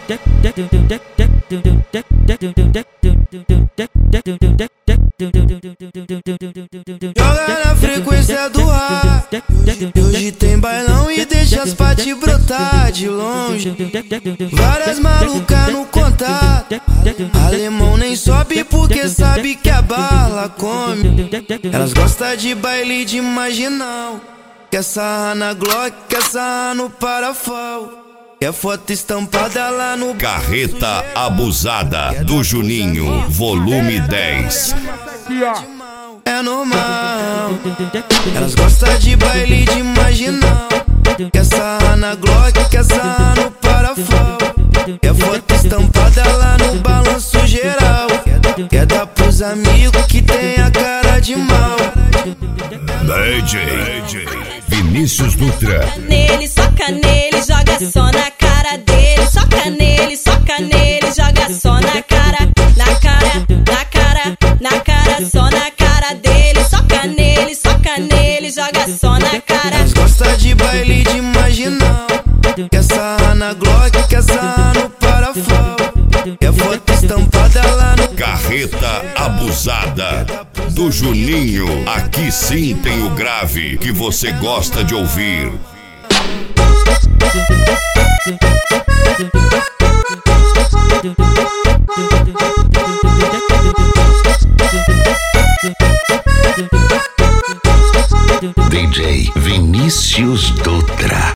Joga na frequência do ar. Hoje tem bailão e deixa as paty brotar de longe. Várias malucas no contato. Alemão nem sobe porque sabe que a bala come. Elas gostam de baile de marginal. Quer sarrar na Glock, quer sarrar no Parafal. Quer foto estampada lá no Carreta Abusada do Juninho, volume 10. É normal. Elas gostam de baile de marginal. Quer sarrar na Glock, quer sarrar no Parafal. Quer foto estampada lá no balanço geral. Quer dar pros amigos que tem a cara de mal. DJ Vinícius Dutra. Soca nele, joga só na cara dele. Soca nele, joga só na cara, na cara, na cara, na cara, só na cara dele. Soca nele, joga só na cara. Elas gostam de baile de marginal. Quer sarrar na Glock, quer sarrar no Parafal. Quer foto estampada lá no Carreta Abusada do Juninho. Aqui sim tem o grave que você gosta de ouvir. DJ Vinícius Dutra.